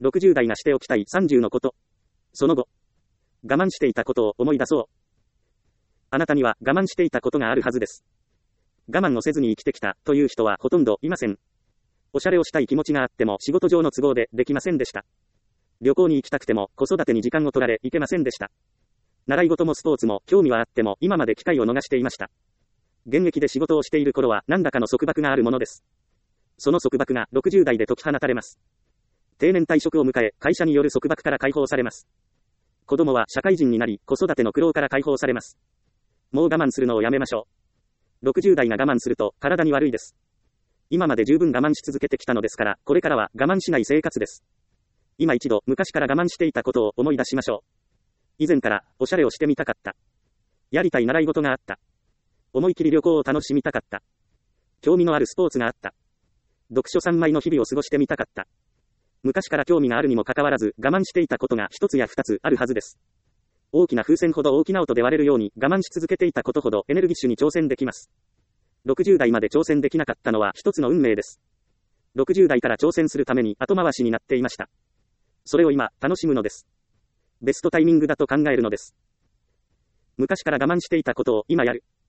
60代がしておきたい30のこと。その後、我慢していたことを思い出そう。あなたには我慢していたことがあるはずです。我慢をせずに生きてきたという人はほとんどいません。おしゃれをしたい気持ちがあっても仕事上の都合でできませんでした。旅行に行きたくても子育てに時間を取られ行けませんでした。習い事もスポーツも興味はあっても今まで機会を逃していました。現役で仕事をしている頃は何らかの束縛があるものです。その束縛が60代で解き放たれます。定年退職を迎え、会社による束縛から解放されます。子供は社会人になり、子育ての苦労から解放されます。もう我慢するのをやめましょう。60代が我慢すると体に悪いです。今まで十分我慢し続けてきたのですから、これからは我慢しない生活です。今一度昔から我慢していたことを思い出しましょう。以前からおしゃれをしてみたかった。やりたい習い事があった。思い切り旅行を楽しみたかった。興味のあるスポーツがあった。読書三昧の日々を過ごしてみたかった。昔から興味があるにもかかわらず我慢していたことが一つや二つあるはずです。大きな風船ほど大きな音で割れるように我慢し続けていたことほどエネルギッシュに挑戦できます。60代まで挑戦できなかったのは一つの運命です。60代から挑戦するために後回しになっていました。それを今、楽しむのです。ベストタイミングだと考えるのです。昔から我慢していたことを今やる。